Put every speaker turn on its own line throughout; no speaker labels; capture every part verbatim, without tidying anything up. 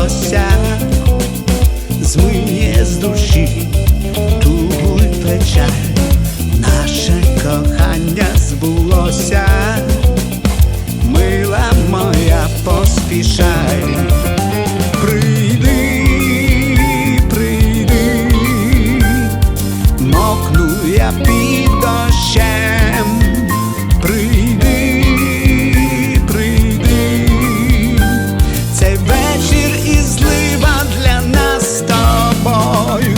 волосся, змиє з душі тугу й печаль. Наше кохання збулося, мила моя, поспішай. Прийди, прийди, мокну я під дощем. Прийди, прийди, цей вечір і злива для нас з тобою.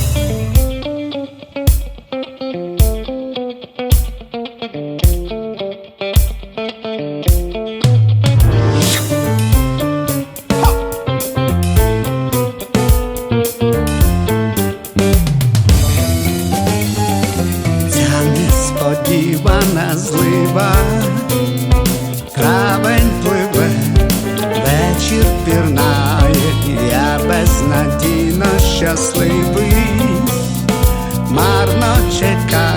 Несподівана злива, травень пливе, вечір пірнає, я безнадійно щасливий, марно чекаю.